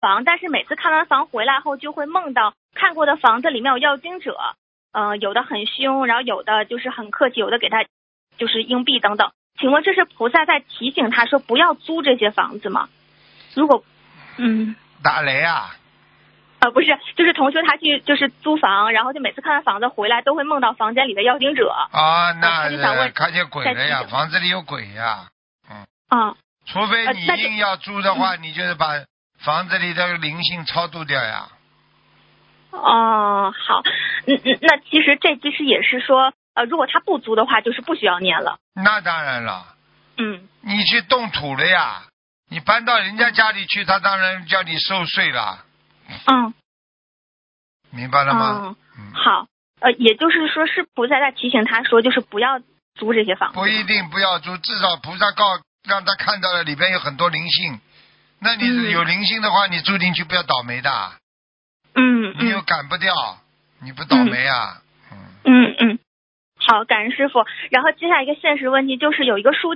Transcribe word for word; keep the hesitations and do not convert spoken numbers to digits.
房，但是每次看完房回来后就会梦到看过的房子里面有要经者，呃，有的很凶，然后有的就是很客气，有的给他就是硬币等等。请问这是菩萨在提醒他说不要租这些房子吗？如果，嗯， 打雷啊？ 啊、呃，不是，就是同学他去就是租房，然后就每次看完房子回来都会梦到房间里的要经者。 啊，那、 呃、他就想问， 看见鬼了呀，房子里有鬼呀。嗯。 啊。 除非你硬要租的话，呃、你就是把房子里的灵性超度掉呀。 哦，好，嗯嗯，那其实这其实也是说，呃，如果他不租的话，就是不需要念了。 那当然了。 嗯。你去动土了呀？你搬到人家家里去，他当然叫你收税了。 嗯。 明白了吗？ 嗯。好，呃，也就是说，是菩萨在提醒他说，就是不要租这些房子。 不一定不要租，至少菩萨告让他看到了里边有很多灵性。那你是有灵性的话，嗯、你住进去不要倒霉的。 嗯。 你又赶不掉，你不倒霉啊。 嗯嗯。好，感恩师傅。然后接下来一个现实问题就是有一个书